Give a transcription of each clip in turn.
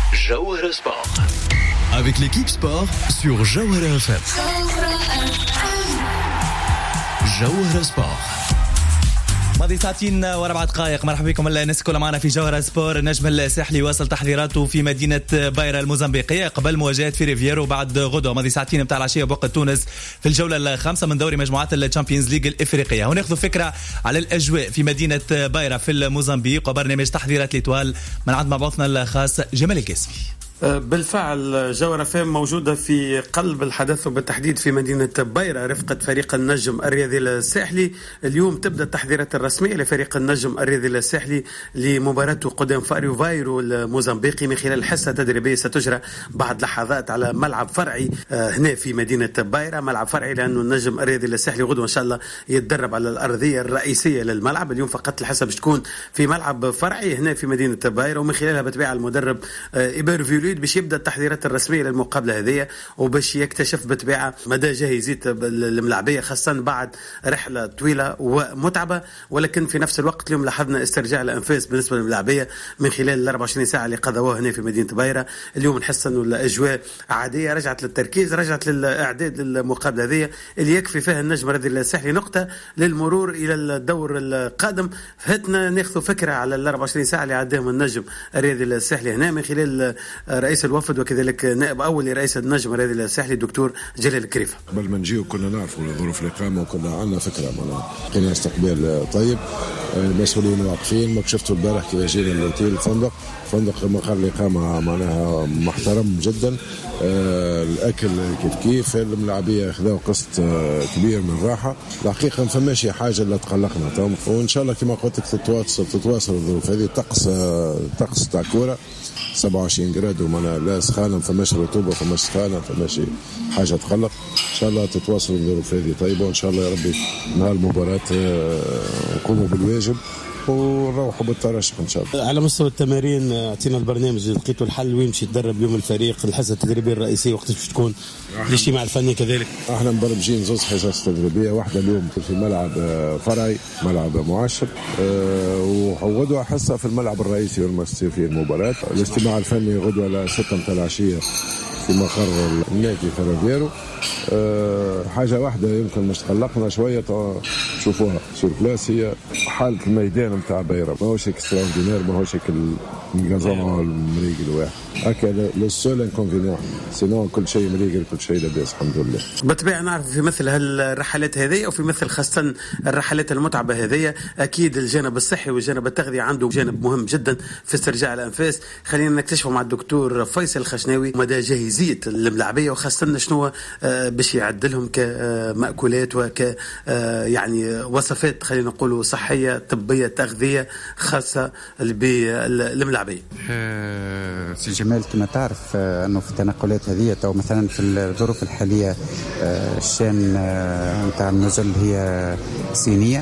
Jawhara Sport. Avec l'équipe sport sur Jawhara FM. Jawhara Sport. ماضي ساعتين و4 دقائق. مرحبا بكم الناس كلها معنا في جوهرة سبور. النجم الساحلي واصل تحضيراته في مدينة بايرا الموزمبيقية قبل مواجهة في ريفيرو بعد غدوة ماضي ساعتين متاع العشية بوقت تونس في الجولة الخامسة من دوري مجموعات الشامبيونز ليج الإفريقية. وناخذ فكرة على الأجواء في مدينة بايرا في الموزمبيق وبرنامج تحضيرات الإتوال من عند مبعوثنا الخاص جمال القاسمي. بالفعل جوهرة فام موجودة في قلب الحدث وبالتحديد في مدينة بايرا رفقة فريق النجم الرياضي الساحلي. اليوم تبدأ التحضيرات الرسمية لفريق النجم الرياضي الساحلي لمباراته قدام فايرو الموزمبيقي من خلال حصة تدريبية ستجرى بعد لحظات على ملعب فرعي هنا في مدينة بايرا. ملعب فرعي لأنه النجم الرياضي الساحلي غدوة إن شاء الله يتدرب على الأرضية الرئيسية للملعب. اليوم فقط الحصة باش تكون في ملعب فرعي هنا في مدينة بايرا ومن خلالها بتبيع المدرب إيبر فيوليد باش يبدا التحضيرات الرسميه للمقابله هذه وباش يكتشف بطبيعه مدى جاهزيه الملاعبيه خاصه بعد رحله طويله ومتعبه. ولكن في نفس الوقت اليوم لاحظنا استرجاع الانفاس بالنسبه للملاعبيه من خلال ال 24 ساعه اللي قضوها هنا في مدينه بايرا. اليوم نحس انه الاجواء عاديه، رجعت للتركيز، رجعت للاعداد للمقابله هذه اللي يكفي فيها النجم الرياضي الساحلي نقطه للمرور الى الدور القادم. فهتنا ناخذ فكره على ال 24 ساعه اللي عداهم النجم الرياضي الساحلي هنا من خلال رئيس الوفد وكذلك نائب اول لرئيس النجم الرياضي الساحلي الدكتور جلال الكريفه. قبل ما نجيو كنا نعرفوا ظروف الاقامه وكنا عندنا فكره معناها لقينا استقبال طيب. المسؤولين واقفين ما شفتوا البارح كيف جينا الاوتيل الفندق مقر الاقامه معناها محترم جدا. الاكل كيف الملاعبيه خذوا قسط كبير من الراحه. الحقيقه ما فماش حاجه اللي تقلقنا وان شاء الله كما قلت لك تتواصل الظروف هذه. طقس تاع كوره 27 جراد ومعناها لا سخانه ما فماش رطوبه فماش سخانه ما فماش حاجه تقلق. ان شاء الله تتواصل الظروف هذه طيبه وان شاء الله يا ربي نهار المباراه نقوموا بالواجب ونروحوا بالترشح ان شاء الله. على مستوى التمارين اعطينا البرنامج لقيتوا الحل وين باش يتدرب يوم الفريق الحصه التدريبيه الرئيسيه وقت باش تكون الاجتماع الفني كذلك؟ احنا مبرمجين زوج حصص تدريبيه، واحده اليوم في ملعب فرعي ملعب معشر وغدوه حصه في الملعب الرئيسي وين تصير فيه المباراه. الاجتماع الفني غدوه على 6 متاع العشيه في مقر النادي فيرافيرو. حاجه واحده يمكن مش تقلقنا شويه تشوفوها سور بلاس هي حاله الميدان نتاع بايرا ماهوش اكستراوردينير ماهوش الغازون المريق الواحد هكا لو سول انكونفينيون سينون كل شيء مريق كل شيء لاباس الحمد لله. بالطبيعه نعرف في مثل هالرحلات هذه او في مثل خاصه الرحلات المتعبه هذه اكيد الجانب الصحي والجانب التغذيه عنده جانب مهم جدا في استرجاع الانفاس. خلينا نكتشفوا مع الدكتور فيصل الخشناوي مدى جاهزيه الملاعبيه وخاصه شنو باش يعدلهم كمأكولات وك يعني وصفات خلينا نقولوا صحيه طبيه تغذيه خاصه بالملاعبيه. سي جمال كما تعرف انه في التنقلات هذه او مثلا في الظروف الحاليه الشان نتاع النزل هي صينيه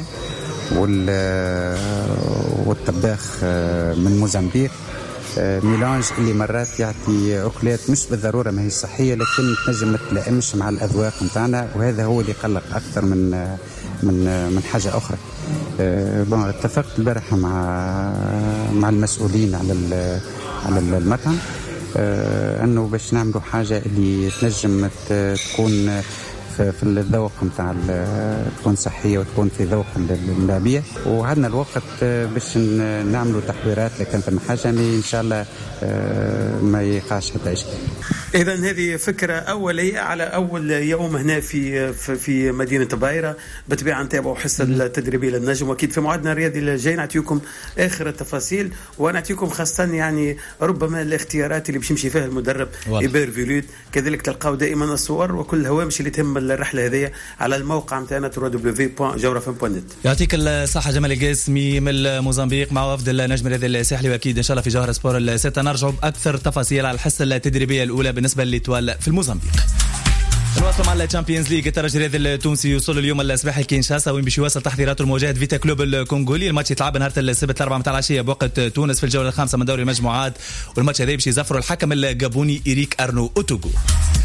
والطباخ من موزمبيق ميلانج اللي مرات يعطي أكلات مش بالضرورة ما هي صحية لكن تنجم ما تلائمش مع الأذواق نتاعنا وهذا هو اللي يقلق أكثر من حاجة أخرى. اتفقت البارحة مع المسؤولين على المطعم أنه باش نعملوا حاجة اللي تنجم تكون في الذوق نتاع تكون صحيه وتكون في ذوق الملاعبيه وعندنا الوقت باش نعملوا تحضيرات لكن ثم حاجه ان شاء الله ما يقعش حتى اشكال. اذا هذه فكره اوليه على اول يوم هنا في مدينه بايرا. بالطبيعه نتابعوا حصه التدريبيه للنجم واكيد في موعدنا الرياضي الجاي نعطيكم اخر التفاصيل ونعطيكم خاصه يعني ربما الاختيارات اللي باش يمشي فيها المدرب إيبر فيوليد. كذلك تلقاو دائما الصور وكل الهوامش اللي تهم الرحله هذه على الموقع نتاعنا www.jawrafm.net. يعطيك الصحه جمال القاسمي من موزمبيق مع وفد النجم الرياضي الساحلي واكيد ان شاء الله في جوهرة سبور نرجعوا باكثر تفاصيل على الحصه التدريبيه الاولى بالنسبه للإتوال في الموزمبيق. نواصل مع الشامبيونز ليج. الترجي الرياضي التونسي يوصل اليوم الصباح لكينشاسا وين باش يواصل تحضيراته لمواجهه فيتا كلوب الكونغولي. الماتش يتلعب نهار السبت 4 متاع العشيه بوقت تونس في الجوله الخامسه من دوري المجموعات والماتش هذا باش يزفروا الحكم الجابوني إيريك أرنو أوتوغو.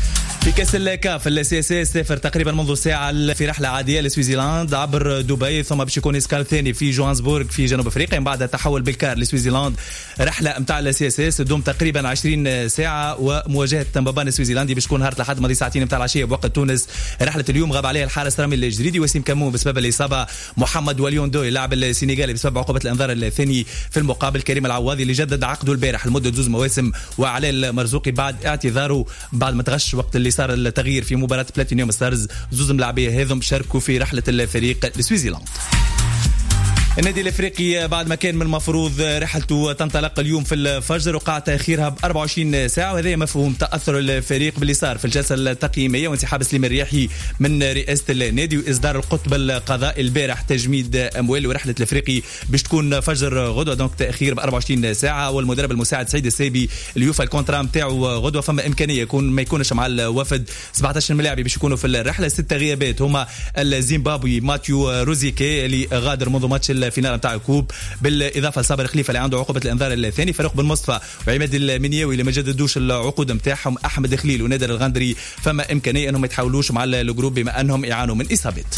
في كأس الكاف السي اس اس سافر تقريبا منذ ساعة في رحلة عادية لسويسرلاند عبر دبي ثم باش يكون اسكال ثاني في جوهانسبورغ في جنوب افريقيا. من بعد تحول بالكار لسويسرلاند. رحلة متاع السي اس اس تدوم تقريبا 20 ساعة ومواجهة مبابان السويسرلاندي باش تكون هارت لحد ماضي ساعتين متاع العشية بوقت تونس. رحلة اليوم غاب عليها الحارس رامي الجريدي وسيم كمون بسبب الإصابة. محمد وليون دوي اللاعب السنغالي بسبب عقوبة الانذار الثاني. في المقابل كريم العواضي اللي جدد عقده البارح لمدة 2 مواسم وعلي المرزوقي بعد اعتذاره بعد ما تغش وقت اللي صار التغيير في مباراة بلاتينيوم ستارز. زوز ملاعبية هذم شاركوا في رحلة الفريق لسويسرلاند. النادي الافريقي بعد ما كان من المفروض رحلته تنطلق اليوم في الفجر وقع تاخيرها ب 24 ساعه وهذا مفهوم تاثر الفريق باللي صار في الجلسه التقييميه وانسحاب سليم الرياحي من رئاسه النادي واصدار القطب القضائي البارح تجميد اموال. ورحله الافريقي باش تكون فجر غدوه دونك تاخير ب 24 ساعه. والمدرب المساعد سعيد السيبي اللي يوفى الكونترا نتاعو غدوه فما امكانيه يكون ما يكونش مع الوفد. 17 ملاعبي باش يكونوا في الرحله. 6 غيابات هما الزيمبابوي ماتيو روزيكي اللي غادر منذ ماتش الفينال نتاع الكوب بالاضافه لصابر خليفه اللي عنده عقوبه الانذار الثاني. فاروق بن مصطفى وعماد المنياوي اللي ما جددوش العقود نتاعهم. احمد خليل ونادر الغندري فما امكانيه انهم ما يتحولوش مع الجروب بما انهم يعانوا من اصابات.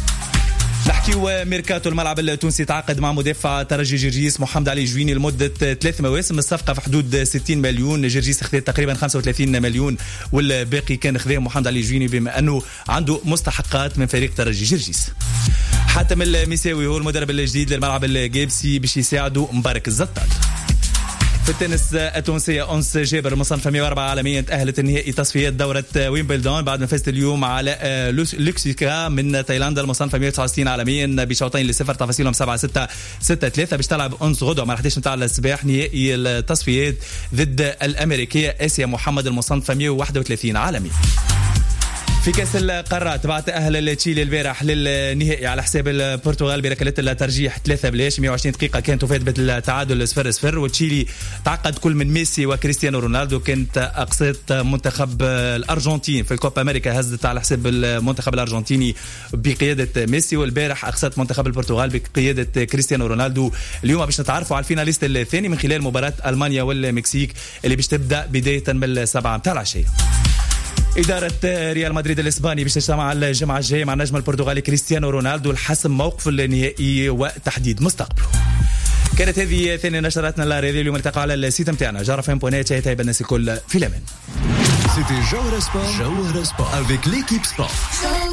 نحكيو ميركاتو. الملعب التونسي تعاقد مع مدافع ترجي جرجيس محمد علي جويني لمدة 3 مواسم. الصفقة في حدود 60 مليون. جرجيس خذ تقريبا 35 مليون والباقي كان خذاه محمد علي جويني بما أنه عنده مستحقات من فريق ترجي جرجيس. حاتم المساوي هو المدرب الجديد للملعب الجابسي باش يساعده مبارك الزطال. في التنس التونسية أنس جابر المصنفة 104 عالميا تأهلت النهائي تصفيات دورة ويمبلدون بعد ما فازت اليوم على لوكسيكا من تايلاندا المصنفة 169 عالميا بشوطين ل0 تفاصيلهم 7-6 6-3. باش تلعب أنس غدوة مع 11 نتاع الصباح نهائي التصفيات ضد الأمريكية آسيا محمد المصنفة 131 عالميا. في كأس القارات بعد تأهل تشيلي البارح للنهائي على حساب البرتغال بركلات الترجيح 3-0. 120 دقيقة كانت تفاد بالتعادل 0-0 وتشيلي تعقد كل من ميسي وكريستيانو رونالدو. كانت أقصت منتخب الأرجنتين في الكوبا أمريكا هزت على حساب المنتخب الأرجنتيني بقيادة ميسي. والبارح أقصت منتخب البرتغال بقيادة كريستيانو رونالدو. اليوم باش نتعرفوا على الفيناليست الثاني من خلال مباراة ألمانيا والمكسيك اللي باش تبدأ بداية من 7 متاع العشية. إدارة ريال مدريد الإسباني باش تجتمع الجمعة الجاية مع النجم البرتغالي كريستيانو رونالدو لحسم موقف النهائي وتحديد مستقبله. كانت هذه ثاني نشراتنا الرياضية اليوم. التقى على السيت متاعنا جارفين.net. تايب الناس الكل في الأمان. C'était Jawara Sport avec l'équipe sport.